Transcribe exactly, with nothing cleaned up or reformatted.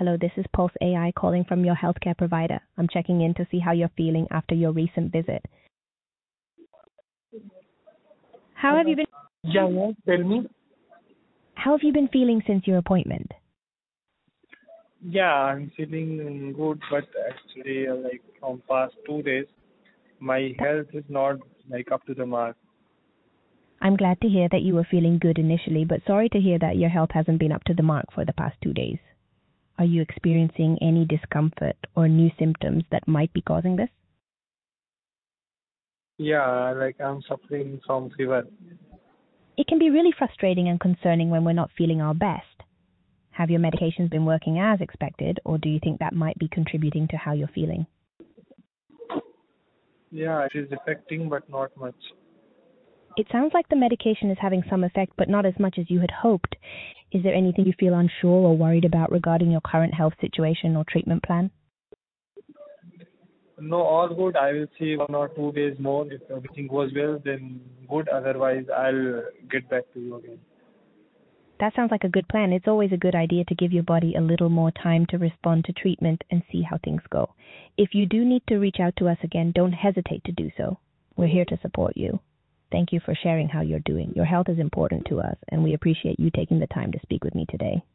Hello, this is Pulse A I calling from your healthcare provider. I'm checking in to see how you're feeling after your recent visit. How have you been Yeah, yeah. Tell me. How have you been feeling since your appointment? Yeah, I'm feeling good, but actually, uh, like from past two days, my health is not like up to the mark. I'm glad to hear that you were feeling good initially, but sorry to hear that your health hasn't been up to the mark for the past two days. Are you experiencing any discomfort or new symptoms that might be causing this? Yeah, like I'm suffering from fever. It can be really frustrating and concerning when we're not feeling our best. Have your medications been working as expected, or do you think that might be contributing to how you're feeling? Yeah, it is affecting, but not much. It sounds like the medication is having some effect, but not as much as you had hoped. Is there anything you feel unsure or worried about regarding your current health situation or treatment plan? No, all good. I will see one or two days more. If everything goes well, then good. Otherwise, I'll get back to you again. That sounds like a good plan. It's always a good idea to give your body a little more time to respond to treatment and see how things go. If you do need to reach out to us again, don't hesitate to do so. We're here to support you. Thank you for sharing how you're doing. Your health is important to us, and we appreciate you taking the time to speak with me today.